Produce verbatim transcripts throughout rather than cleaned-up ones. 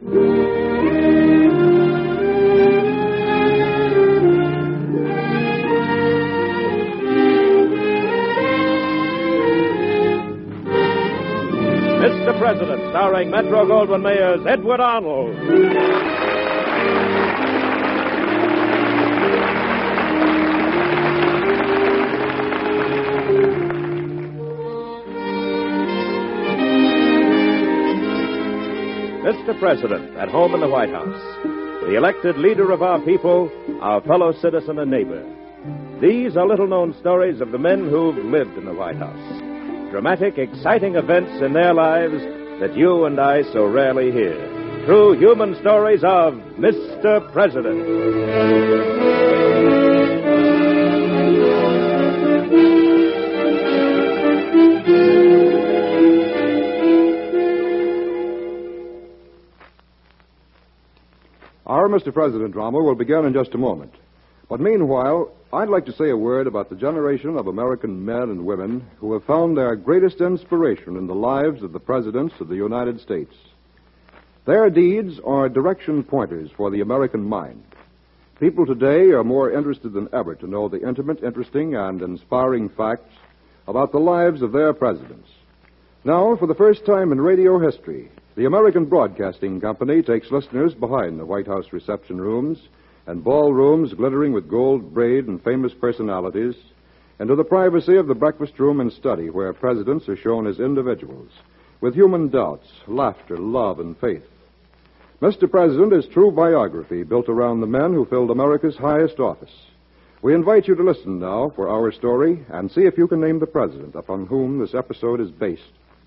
Mister President, starring Metro-Goldwyn-Mayer's Edward Arnold. Mister President, at home in the White House, the elected leader of our people, our fellow citizen and neighbor. These are little-known stories of the men who've lived in the White House. Dramatic, exciting events in their lives that you and I so rarely hear. True human stories of Mister President. Our Mister President drama will begin in just a moment. But meanwhile, I'd like to say a word about the generation of American men and women who have found their greatest inspiration in the lives of the presidents of the United States. Their deeds are direction pointers for the American mind. People today are more interested than ever to know the intimate, interesting, and inspiring facts about the lives of their presidents. Now, for the first time in radio history, the American Broadcasting Company takes listeners behind the White House reception rooms and ballrooms glittering with gold braid and famous personalities, and to the privacy of the breakfast room and study where presidents are shown as individuals, with human doubts, laughter, love, and faith. Mister President is true biography built around the men who filled America's highest office. We invite you to listen now for our story and see if you can name the president upon whom this episode is based.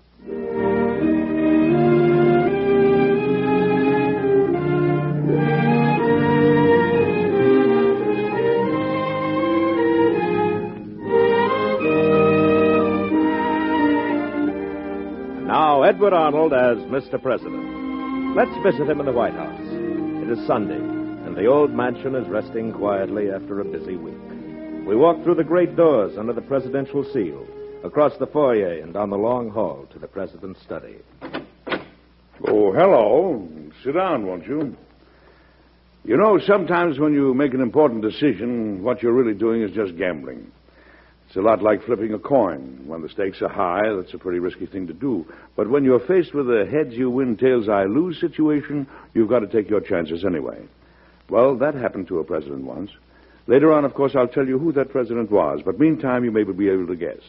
Edward Arnold as Mister President. Let's visit him in the White House. It is Sunday, and the old mansion is resting quietly after a busy week. We walk through the great doors under the presidential seal, across the foyer and down the long hall to the president's study. Oh, hello. Sit down, won't you? You know, sometimes when you make an important decision, what you're really doing is just gambling. It's a lot like flipping a coin. When the stakes are high, that's a pretty risky thing to do. But when you're faced with a heads you win, tails I lose situation, you've got to take your chances anyway. Well, that happened to a president once. Later on, of course, I'll tell you who that president was. But meantime, you may be able to guess.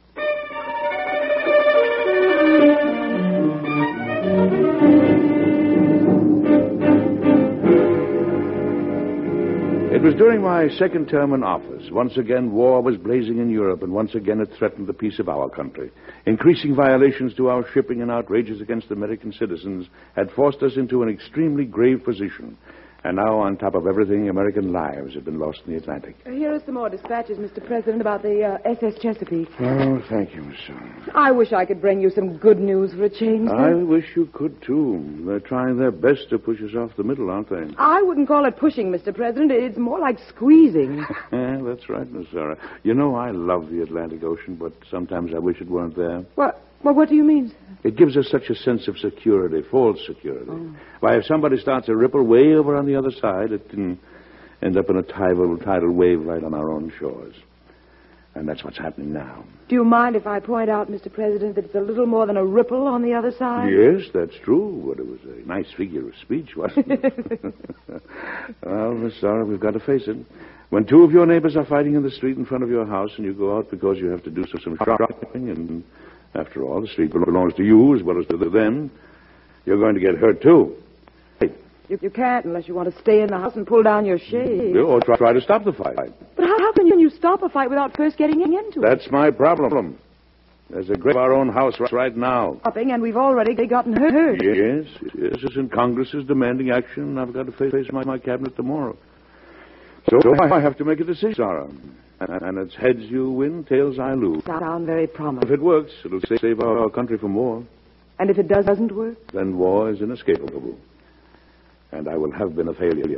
It was during my second term in office. Once again, war was blazing in Europe, and once again it threatened the peace of our country. Increasing violations to our shipping and outrages against American citizens had forced us into an extremely grave position. And now, on top of everything, American lives have been lost in the Atlantic. Uh, here are some more dispatches, Mister President, about the uh, S S Chesapeake. Oh, thank you, Miss Sarah. I wish I could bring you some good news for a change. I Sir. wish you could, too. They're trying their best to push us off the middle, aren't they? I wouldn't call it pushing, Mister President. It's more like squeezing. Yeah, that's right, Miss Sarah. You know, I love the Atlantic Ocean, but sometimes I wish it weren't there. What? Well, what do you mean, sir? It gives us such a sense of security, false security. Oh. Why, if somebody starts a ripple way over on the other side, it can end up in a tidal, tidal wave right on our own shores. And that's what's happening now. Do you mind if I point out, Mister President, that it's a little more than a ripple on the other side? Yes, that's true. But it was a nice figure of speech, wasn't it? Well, Miss Sarah, we've got to face it. When two of your neighbors are fighting in the street in front of your house and you go out because you have to do some shopping and... After all, the street belongs to you as well as to them. You're going to get hurt, too. You, you can't unless you want to stay in the house and pull down your shade. Or try, try to stop the fight. But how, how can you stop a fight without first getting into it? That's my problem. There's a great of our own house right now. Stopping, and we've already gotten hurt. Yes, yes, and Congress is demanding action, and I've got to face my, my cabinet tomorrow. So I have to make a decision, Sarah. And it's heads you win, tails I lose. Sound very promising. If it works, it'll save our country from war. And if it does, doesn't work? Then war is inescapable. And I will have been a failure.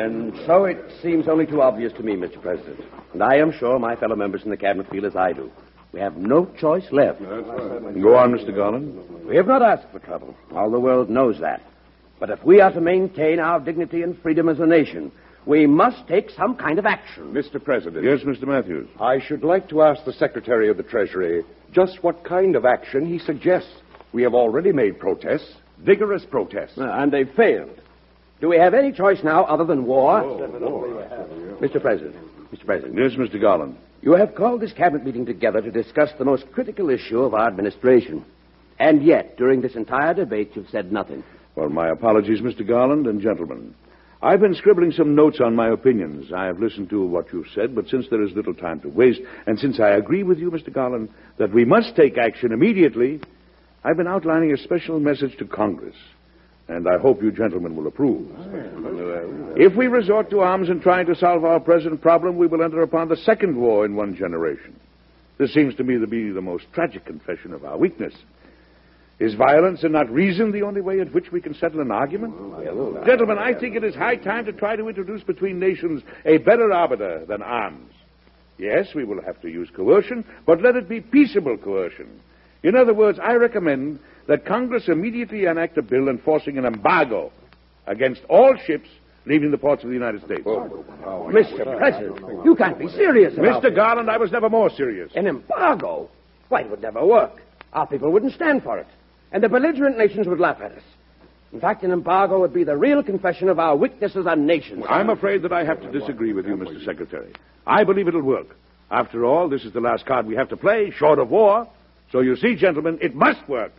And so it seems only too obvious to me, Mister President. And I am sure my fellow members in the Cabinet feel as I do. We have no choice left. Go on, Mister Garland. We have not asked for trouble. All the world knows that. But if we are to maintain our dignity and freedom as a nation, we must take some kind of action. Mister President. Yes, Mister Matthews. I should like to ask the Secretary of the Treasury just what kind of action he suggests. We have already made protests, vigorous protests. Uh, and they've failed. Do we have any choice now other than war? Oh, Mister President. Mister President. Yes, Mister Garland. You have called this cabinet meeting together to discuss the most critical issue of our administration. And yet, during this entire debate, you've said nothing. Well, my apologies, Mister Garland and gentlemen. I've been scribbling some notes on my opinions. I have listened to what you've said, but since there is little time to waste, and since I agree with you, Mister Garland, that we must take action immediately, I've been outlining a special message to Congress. And I hope you gentlemen will approve. If we resort to arms in trying to solve our present problem, we will enter upon the second war in one generation. This seems to me to be the most tragic confession of our weakness. Is violence and not reason the only way in which we can settle an argument? Gentlemen, I think it is high time to try to introduce between nations a better arbiter than arms. Yes, we will have to use coercion, but let it be peaceable coercion. In other words, I recommend that Congress immediately enact a bill enforcing an embargo against all ships leaving the ports of the United States. Oh, oh, Mister President, you can't be serious about Mister Garland, I was never more serious. An embargo? Why, it would never work. Our people wouldn't stand for it. And the belligerent nations would laugh at us. In fact, an embargo would be the real confession of our weakness as a nation. I'm afraid that I have to disagree with you, Mister Secretary. I believe it'll work. After all, this is the last card we have to play, short of war. So you see, gentlemen, it must work.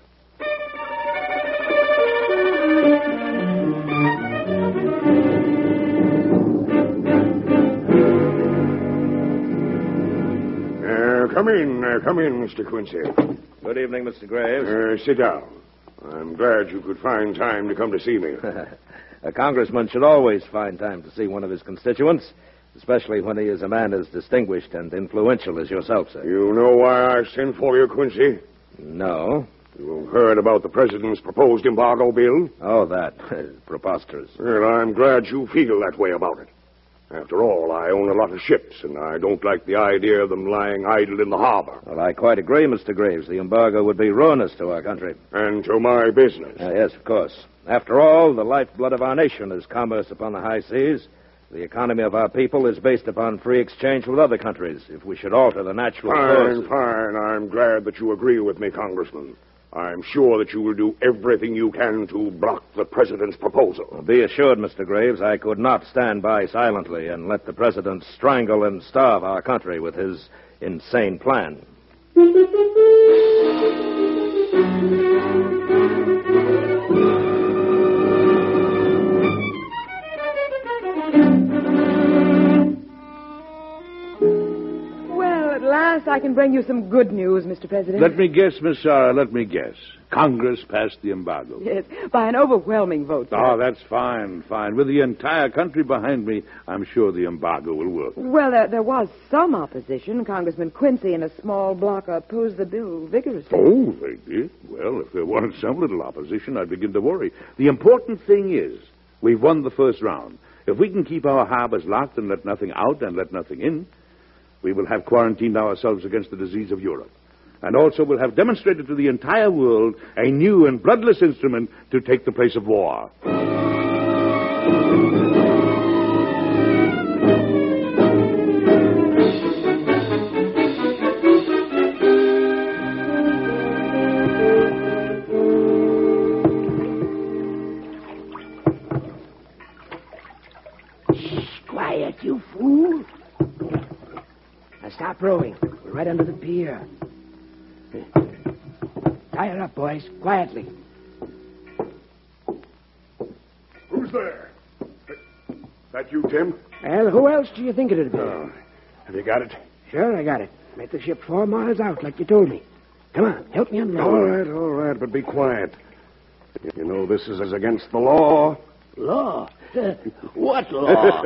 Uh, come in, uh, come in, Mister Quincy. Good evening, Mister Graves. Uh, sit down. I'm glad you could find time to come to see me. A congressman should always find time to see one of his constituents, especially when he is a man as distinguished and influential as yourself, sir. You know why I sent for you, Quincy? No. You've heard about the president's proposed embargo bill? Oh, that. Preposterous. Well, I'm glad you feel that way about it. After all, I own a lot of ships, and I don't like the idea of them lying idle in the harbor. Well, I quite agree, Mister Graves. The embargo would be ruinous to our country. And to my business. Uh, yes, of course. After all, the lifeblood of our nation is commerce upon the high seas. The economy of our people is based upon free exchange with other countries. If we should alter the natural Fine, course... fine. I'm glad that you agree with me, Congressman. I'm sure that you will do everything you can to block the president's proposal. Well, be assured, Mister Graves, I could not stand by silently and let the president strangle and starve our country with his insane plan. At last I can bring you some good news, Mister President. Let me guess, Miss Sarah, let me guess. Congress passed the embargo. Yes, by an overwhelming vote. Sir. Oh, that's fine, fine. With the entire country behind me, I'm sure the embargo will work. Well, there, there was some opposition. Congressman Quincy and a small bloc opposed the bill vigorously. Oh, they did? Well, if there weren't some little opposition, I'd begin to worry. The important thing is we've won the first round. If we can keep our harbors locked and let nothing out and let nothing in, we will have quarantined ourselves against the disease of Europe. And also will have demonstrated to the entire world a new and bloodless instrument to take the place of war. Quiet, you fool. Now stop rowing. We're right under the pier. Tie her up, boys. Quietly. Who's there? That you, Tim? Well, who else do you think it'd be? Oh, have you got it? Sure, I got it. Met the ship four miles out, like you told me. Come on, help me unload. All right, all right, but be quiet. You know this is against the law. Law? What law?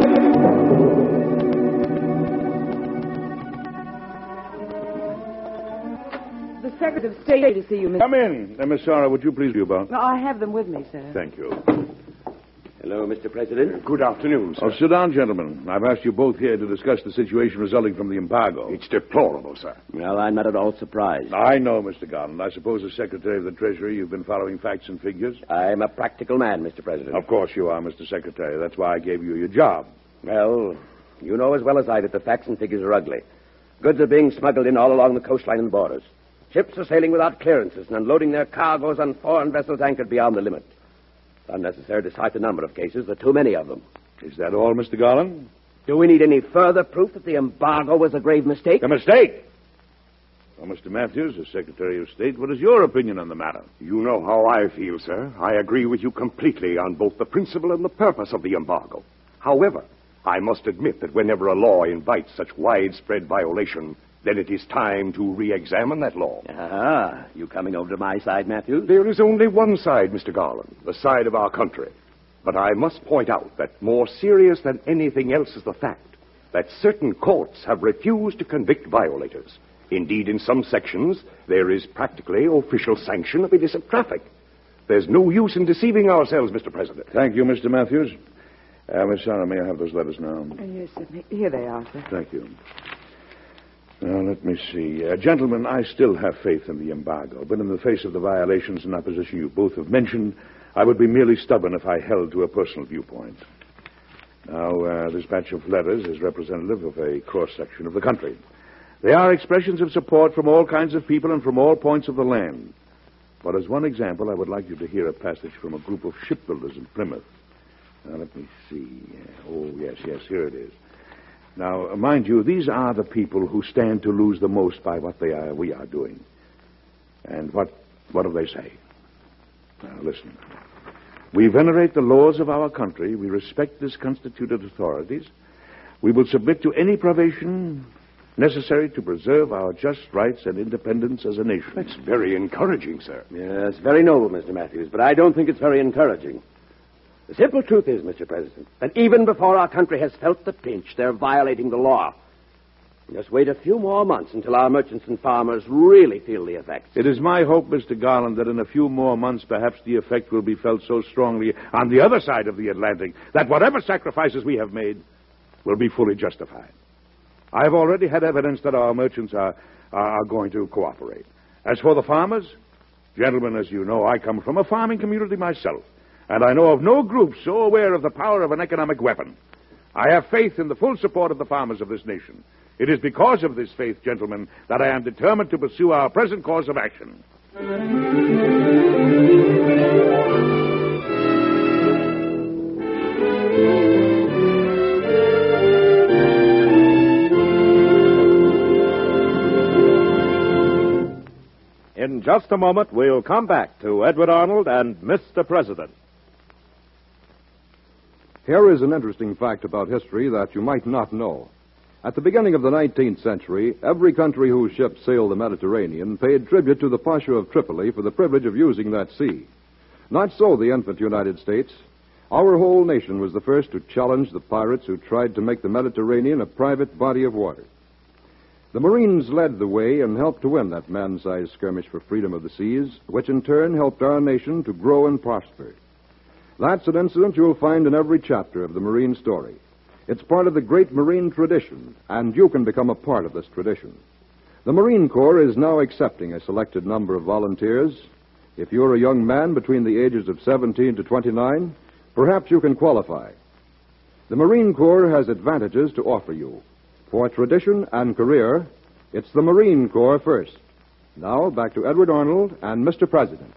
The Secretary of State to see you, Mister Come in. Uh, Miss Sarah, would you please do about? No, I have them with me, sir. Thank you. Hello, Mister President. Good afternoon, sir. Oh, sit down, gentlemen. I've asked you both here to discuss the situation resulting from the embargo. It's deplorable, sir. Well, I'm not at all surprised. I know, Mister Garland. I suppose as Secretary of the Treasury, you've been following facts and figures? I'm a practical man, Mister President. Of course you are, Mister Secretary. That's why I gave you your job. Well, you know as well as I that the facts and figures are ugly. Goods are being smuggled in all along the coastline and borders. Ships are sailing without clearances and unloading their cargoes on foreign vessels anchored beyond the limit. It's unnecessary to cite the number of cases. There are too many of them. Is that all, Mister Garland? Do we need any further proof that the embargo was a grave mistake? A mistake? Well, Mister Matthews, as Secretary of State, what is your opinion on the matter? You know how I feel, sir. I agree with you completely on both the principle and the purpose of the embargo. However, I must admit that whenever a law invites such widespread violation, then it is time to re-examine that law. Ah, you coming over to my side, Matthews? There is only one side, Mister Garland, the side of our country. But I must point out that more serious than anything else is the fact that certain courts have refused to convict violators. Indeed, in some sections, there is practically official sanction of illicit traffic. There's no use in deceiving ourselves, Mister President. Thank you, Mister Matthews. Uh, Miss Sarah, may I have those letters now? Uh, yes, sir. Here they are, sir. Thank you. Now, let me see. Uh, gentlemen, I still have faith in the embargo, but in the face of the violations and opposition you both have mentioned, I would be merely stubborn if I held to a personal viewpoint. Now, uh, this batch of letters is representative of a cross-section of the country. They are expressions of support from all kinds of people and from all points of the land. But as one example, I would like you to hear a passage from a group of shipbuilders in Plymouth. Now, let me see. Oh, yes, yes, here it is. Now, mind you, these are the people who stand to lose the most by what they are, we are doing. And what, what do they say? Now, listen. We venerate the laws of our country. We respect this constituted authorities. We will submit to any privation necessary to preserve our just rights and independence as a nation. That's very encouraging, sir. Yes, very noble, Mister Matthews, but I don't think it's very encouraging. The simple truth is, Mister President, that even before our country has felt the pinch, they're violating the law. Just wait a few more months until our merchants and farmers really feel the effects. It is my hope, Mister Garland, that in a few more months, perhaps the effect will be felt so strongly on the other side of the Atlantic that whatever sacrifices we have made will be fully justified. I have already had evidence that our merchants are, are going to cooperate. As for the farmers, gentlemen, as you know, I come from a farming community myself, and I know of no group so aware of the power of an economic weapon. I have faith in the full support of the farmers of this nation. It is because of this faith, gentlemen, that I am determined to pursue our present course of action. In just a moment, we'll come back to Edward Arnold and Mister President. Here is an interesting fact about history that you might not know. At the beginning of the nineteenth century, every country whose ships sailed the Mediterranean paid tribute to the Pasha of Tripoli for the privilege of using that sea. Not so the infant United States. Our whole nation was the first to challenge the pirates who tried to make the Mediterranean a private body of water. The Marines led the way and helped to win that man-sized skirmish for freedom of the seas, which in turn helped our nation to grow and prosper. That's an incident you'll find in every chapter of the Marine story. It's part of the great Marine tradition, and you can become a part of this tradition. The Marine Corps is now accepting a selected number of volunteers. If you're a young man between the ages of seventeen to twenty-nine, perhaps you can qualify. The Marine Corps has advantages to offer you. For tradition and career, it's the Marine Corps first. Now, back to Edward Arnold and Mister President.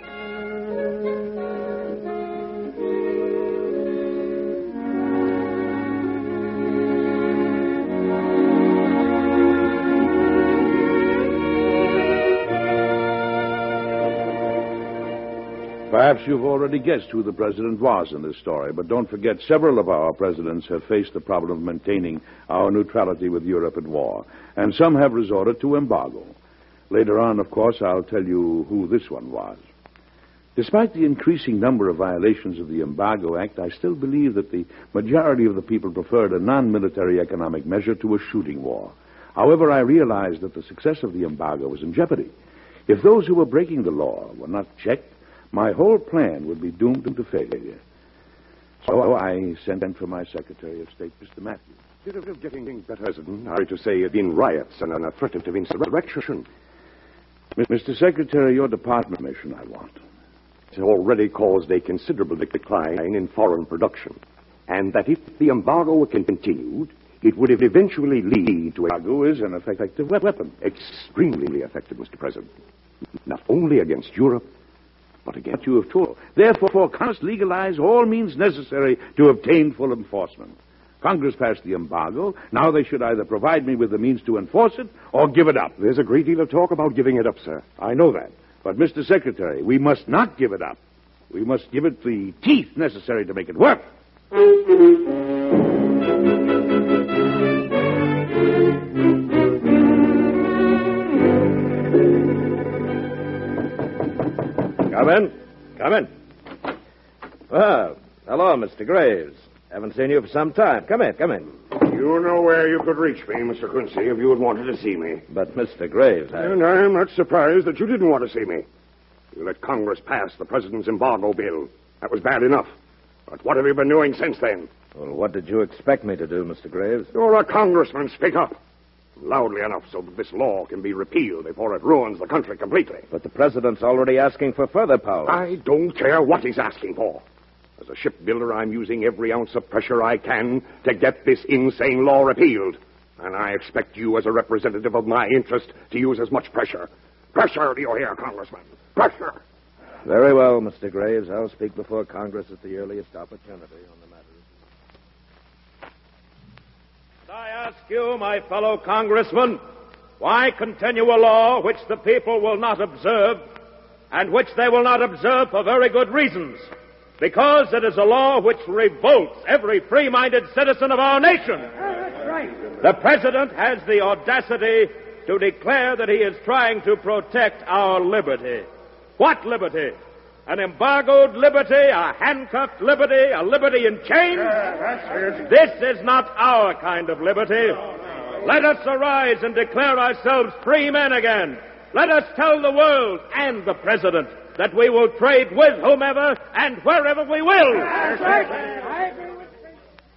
Perhaps you've already guessed who the president was in this story, but don't forget several of our presidents have faced the problem of maintaining our neutrality with Europe at war, and some have resorted to embargo. Later on, of course, I'll tell you who this one was. Despite the increasing number of violations of the Embargo Act, I still believe that the majority of the people preferred a non-military economic measure to a shooting war. However, I realized that the success of the embargo was in jeopardy. If those who were breaking the law were not checked, my whole plan would be doomed to failure. So I sent for my Secretary of State, Mister Matthews. Instead of getting better, President, I to say have been riots and an threat of insurrection. Mister Secretary, your department mission I want. It's already caused a considerable decline in foreign production, and that if the embargo were continued, it would eventually lead to a... Embargo is an effective weapon. Extremely effective, Mister President. Not only against Europe, but against... You have told. Therefore, Congress legalize all means necessary to obtain full enforcement. Congress passed the embargo. Now they should either provide me with the means to enforce it or give it up. There's a great deal of talk about giving it up, sir. I know that. But, Mister Secretary, we must not give it up. We must give it the teeth necessary to make it work. Come in. Come in. Well, hello, Mister Graves. Haven't seen you for some time. Come in, come in. You know where you could reach me, Mister Quincy, if you had wanted to see me. But, Mister Graves, I... And I'm not surprised that you didn't want to see me. You let Congress pass the President's embargo bill. That was bad enough. But what have you been doing since then? Well, what did you expect me to do, Mister Graves? You're a congressman. Speak up. Loudly enough so that this law can be repealed before it ruins the country completely. But the President's already asking for further powers. I don't care what he's asking for. As a shipbuilder, I'm using every ounce of pressure I can to get this insane law repealed. And I expect you, as a representative of my interest, to use as much pressure. Pressure, do you hear, Congressman? Pressure. Very well, Mister Graves. I'll speak before Congress at the earliest opportunity on the matter. I ask you, my fellow congressmen, why continue a law which the people will not observe, and which they will not observe for very good reasons? Because it is a law which revolts every free-minded citizen of our nation. That's right. The President has the audacity to declare that he is trying to protect our liberty. What liberty? An embargoed liberty, a handcuffed liberty, a liberty in chains? Uh, that's it. This is not our kind of liberty. Let us arise and declare ourselves free men again. Let us tell the world and the President that we will trade with whomever and wherever we will. That's right. I agree with you.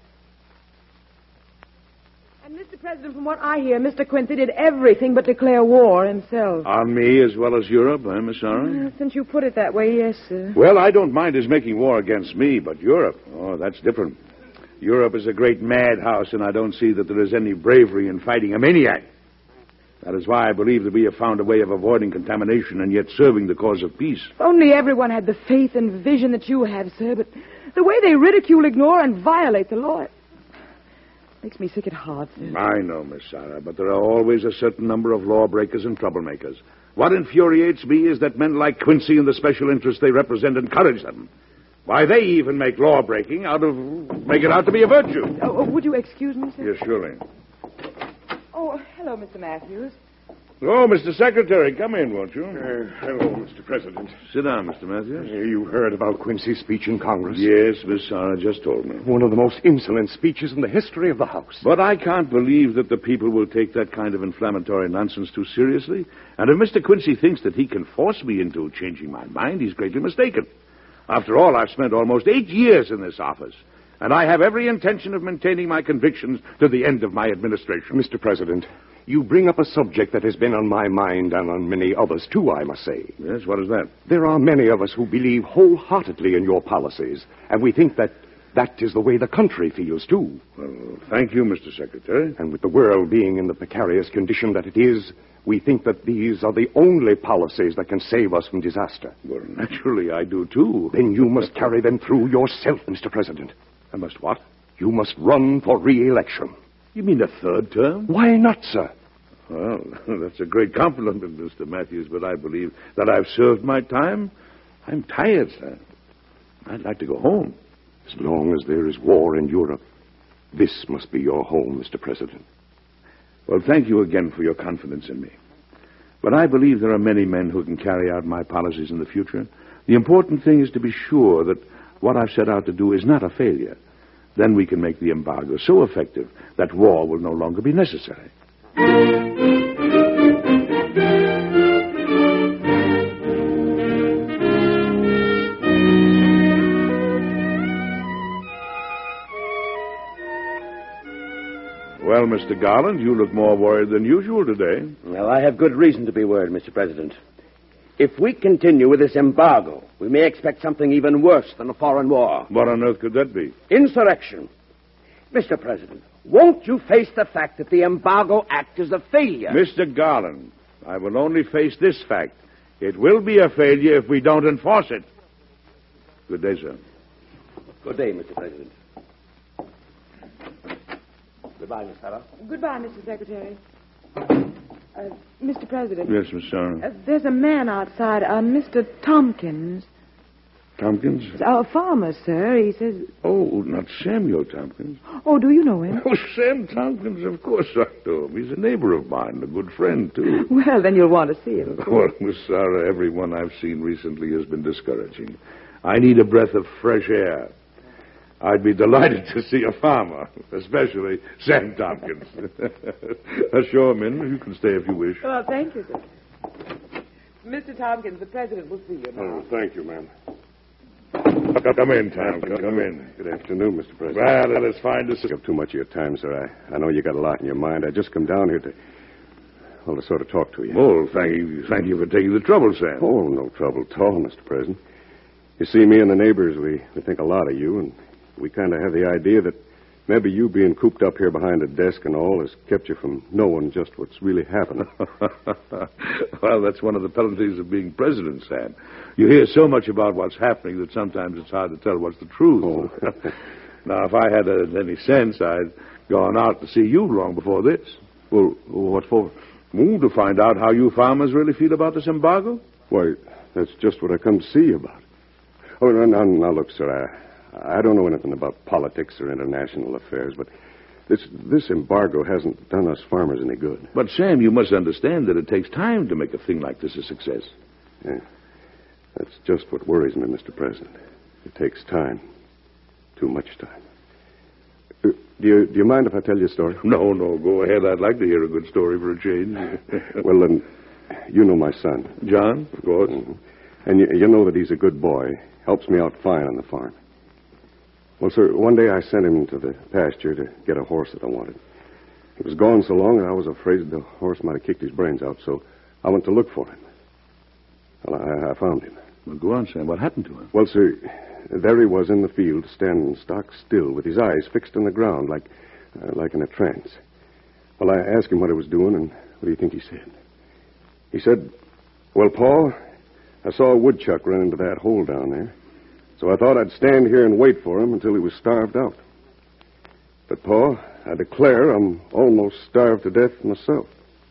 And, Mister President, from what I hear, Mister Quincy did everything but declare war himself. On me as well as Europe, eh, Miss Sarah? Uh, since you put it that way, yes, sir. Well, I don't mind his making war against me, but Europe, oh, that's different. Europe is a great madhouse, and I don't see that there is any bravery in fighting a maniac. That is why I believe that we have found a way of avoiding contamination and yet serving the cause of peace. If only everyone had the faith and vision that you have, sir, but the way they ridicule, ignore, and violate the law, it makes me sick at heart, sir. I know, Miss Sarah, but there are always a certain number of lawbreakers and troublemakers. What infuriates me is that men like Quincy and the special interests they represent encourage them. Why, they even make lawbreaking out of, make it out to be a virtue. Oh, would you excuse me, sir? Yes, surely. Oh, hello, Mister Matthews. Oh, Mister Secretary, come in, won't you? Uh, hello, Mister President. Sit down, Mister Matthews. Uh, you heard about Quincy's speech in Congress? Yes, Miss Sarah just told me. One of the most insolent speeches in the history of the House. But I can't believe that the people will take that kind of inflammatory nonsense too seriously. And if Mister Quincy thinks that he can force me into changing my mind, he's greatly mistaken. After all, I've spent almost eight years in this office, and I have every intention of maintaining my convictions to the end of my administration. Mister President, you bring up a subject that has been on my mind and on many others, too, I must say. Yes, what is that? There are many of us who believe wholeheartedly in your policies, and we think that that is the way the country feels, too. Well, thank you, Mister Secretary. And with the world being in the precarious condition that it is, we think that these are the only policies that can save us from disaster. Well, naturally, I do, too. Then you must carry them through yourself, Mister President. I must what? You must run for re-election. You mean a third term? Why not, sir? Well, that's a great compliment, Mister Matthews, but I believe that I've served my time. I'm tired, sir. I'd like to go home. As long as there is war in Europe, this must be your home, Mister President. Well, thank you again for your confidence in me. But I believe there are many men who can carry out my policies in the future. The important thing is to be sure that what I've set out to do is not a failure. Then we can make the embargo so effective that war will no longer be necessary. Mister Garland, you look more worried than usual today. Well, I have good reason to be worried, Mister President. If we continue with this embargo, we may expect something even worse than a foreign war. What on earth could that be? Insurrection. Mister President, won't you face the fact that the Embargo Act is a failure? Mister Garland, I will only face this fact. It will be a failure if we don't enforce it. Good day, sir. Good day, Mister President. Goodbye, Miss Sarah. Goodbye, Mister Secretary. Uh, Mister President. Yes, Miss Sarah. Uh, there's a man outside, uh, Mister Tompkins. Tompkins? A farmer, sir. He says... Oh, not Samuel Tompkins. Oh, do you know him? Oh, Sam Tompkins, of course I know him. He's a neighbor of mine, a good friend, too. Well, then you'll want to see him. Well, Miss Sarah, everyone I've seen recently has been discouraging. I need a breath of fresh air. I'd be delighted to see a farmer, especially Sam Tompkins. Show him in. You can stay if you wish. Well, thank you, sir. Mister Tompkins, the president will see you now. Oh, thank you, ma'am. Come in, Tom. Come in. Good afternoon, Mister President. Well, it is fine to see Take up too much of your time, sir. I, I know you got a lot in your mind. I just come down here to, well, to sort of talk to you. Oh, thank you. Thank you for taking the trouble, Sam. Oh, no trouble at all, Mister President. You see, me and the neighbors, we, we think a lot of you, and we kind of have the idea that maybe you being cooped up here behind a desk and all has kept you from knowing just what's really happening. Well, that's one of the penalties of being president, Sam. You hear so much about what's happening that sometimes it's hard to tell what's the truth. Oh. Now, if I had uh, any sense, I'd gone out to see you long before this. Well, what for? Well, to find out how you farmers really feel about this embargo. Why, that's just what I come to see you about. Oh, now, now, now look, sir, I, I don't know anything about politics or international affairs, but this this embargo hasn't done us farmers any good. But, Sam, you must understand that it takes time to make a thing like this a success. Yeah. That's just what worries me, Mister President. It takes time. Too much time. Uh, do you do you mind if I tell you a story? No, no, go ahead. I'd like to hear a good story for a change. Well, then, you know my son. John, of course. Mm-hmm. And you, you know that he's a good boy. Helps me out fine on the farm. Well, sir, one day I sent him to the pasture to get a horse that I wanted. He was gone so long that I was afraid the horse might have kicked his brains out, so I went to look for him. Well, I, I found him. Well, go on, Sam. What happened to him? Well, sir, there he was in the field, standing stock still, with his eyes fixed on the ground, like uh, like in a trance. Well, I asked him what he was doing, and what do you think he said? He said, "Well, Paul, I saw a woodchuck run into that hole down there, so I thought I'd stand here and wait for him until he was starved out. But, Paul, I declare I'm almost starved to death myself."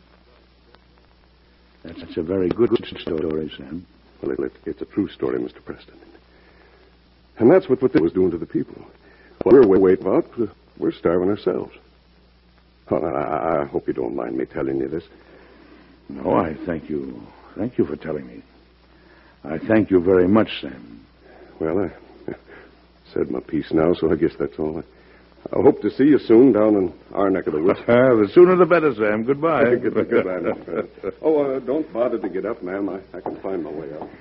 That's, that's a very good story, Sam. Well, it, it's a true story, Mister Preston. And that's what, what this was doing to the people. Well, we're waiting out. We're starving ourselves. Well, I, I hope you don't mind me telling you this. No, I thank you. Thank you for telling me. I thank you very much, Sam. Well, I said my piece now, so I guess that's all. I hope to see you soon down in our neck of the woods. The sooner the better, Sam. Goodbye. Goodbye, Mister President. Oh, uh, don't bother to get up, ma'am. I, I can find my way out.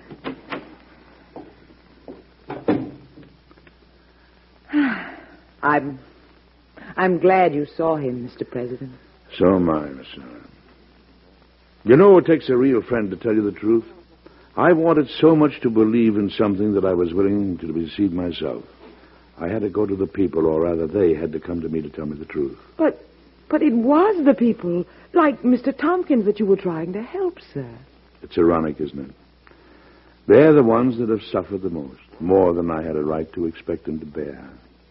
I'm... I'm glad you saw him, Mister President. So am I, Miss Sarah. You know, it takes a real friend to tell you the truth. I wanted so much to believe in something that I was willing to deceive myself. I had to go to the people, or rather they had to come to me to tell me the truth. But, but it was the people, like Mister Tompkins, that you were trying to help, sir. It's ironic, isn't it? They're the ones that have suffered the most, more than I had a right to expect them to bear.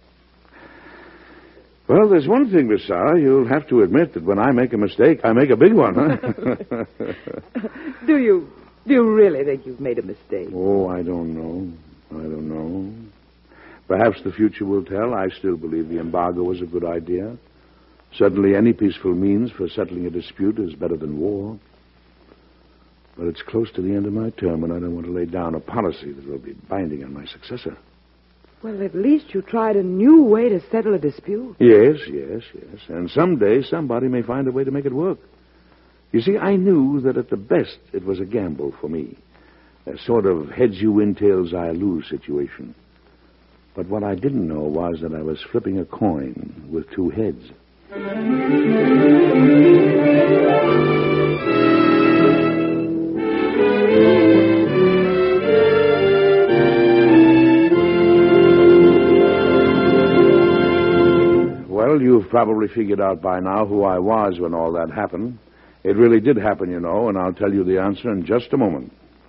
Well, there's one thing, Miss Sarah. You'll have to admit that when I make a mistake, I make a big one, huh? Do you... Do you really think you've made a mistake? Oh, I don't know. I don't know. Perhaps the future will tell. I still believe the embargo was a good idea. Certainly any peaceful means for settling a dispute is better than war. But it's close to the end of my term, and I don't want to lay down a policy that will be binding on my successor. Well, at least you tried a new way to settle a dispute. Yes, yes, yes. And someday somebody may find a way to make it work. You see, I knew that at the best it was a gamble for me. A sort of heads you win, tails I lose situation. But what I didn't know was that I was flipping a coin with two heads. Well, you've probably figured out by now who I was when all that happened. It really did happen, you know, and I'll tell you the answer in just a moment.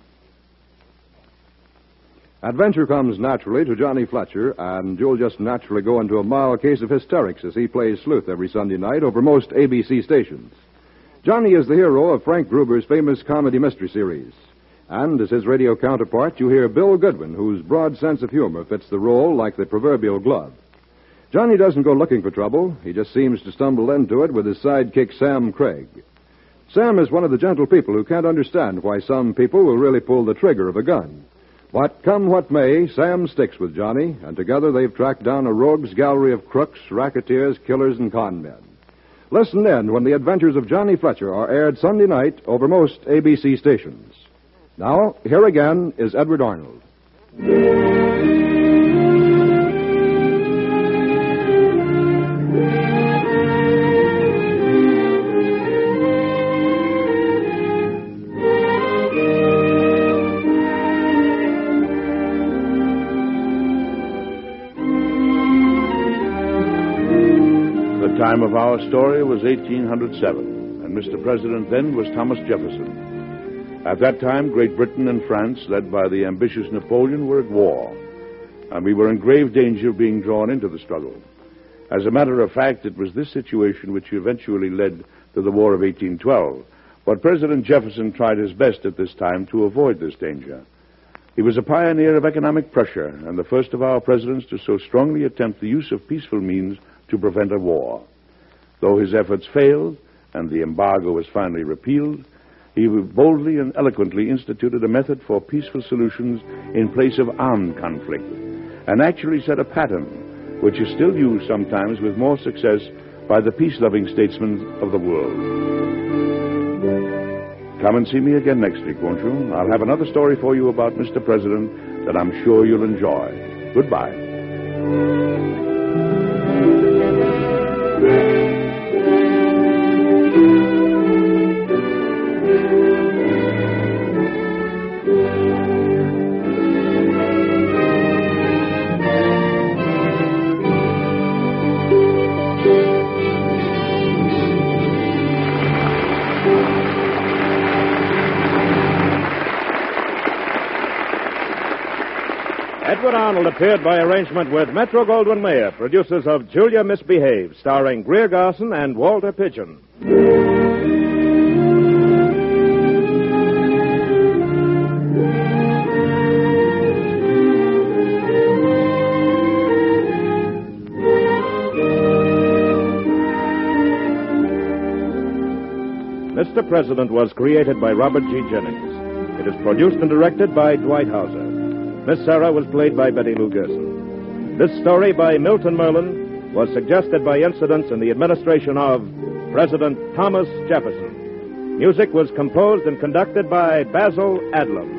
Adventure comes naturally to Johnny Fletcher, and you'll just naturally go into a mild case of hysterics as he plays sleuth every Sunday night over most A B C stations. Johnny is the hero of Frank Gruber's famous comedy mystery series. And as his radio counterpart, you hear Bill Goodwin, whose broad sense of humor fits the role like the proverbial glove. Johnny doesn't go looking for trouble. He just seems to stumble into it with his sidekick, Sam Craig. Sam is one of the gentle people who can't understand why some people will really pull the trigger of a gun. But come what may, Sam sticks with Johnny, and together they've tracked down a rogues gallery of crooks, racketeers, killers, and con men. Listen then when the adventures of Johnny Fletcher are aired Sunday night over most A B C stations. Now, here again is Edward Arnold. The time of our story was eighteen oh seven, and Mister President then was Thomas Jefferson. At that time, Great Britain and France, led by the ambitious Napoleon, were at war, and we were in grave danger of being drawn into the struggle. As a matter of fact, it was this situation which eventually led to the War of eighteen twelve, but President Jefferson tried his best at this time to avoid this danger. He was a pioneer of economic pressure, and the first of our presidents to so strongly attempt the use of peaceful means to prevent a war. Though his efforts failed, and the embargo was finally repealed, he boldly and eloquently instituted a method for peaceful solutions in place of armed conflict, and actually set a pattern which is still used sometimes with more success by the peace-loving statesmen of the world. Come and see me again next week, won't you? I'll have another story for you about Mister President that I'm sure you'll enjoy. Goodbye. Edward Arnold appeared by arrangement with Metro-Goldwyn-Mayer, producers of Julia Misbehaves, starring Greer Garson and Walter Pidgeon. Mister President was created by Robert G. Jennings. It is produced and directed by Dwight Hauser. Miss Sarah was played by Betty Lou Gerson. This story by Milton Merlin was suggested by incidents in the administration of President Thomas Jefferson. Music was composed and conducted by Basil Adlam.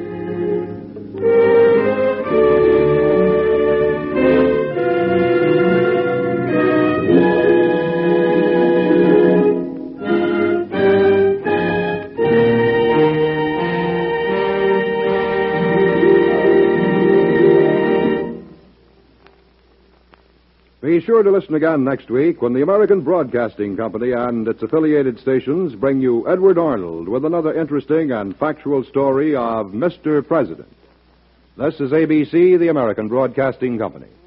Be sure to listen again next week when the American Broadcasting Company and its affiliated stations bring you Edward Arnold with another interesting and factual story of Mister President. This is A B C, the American Broadcasting Company.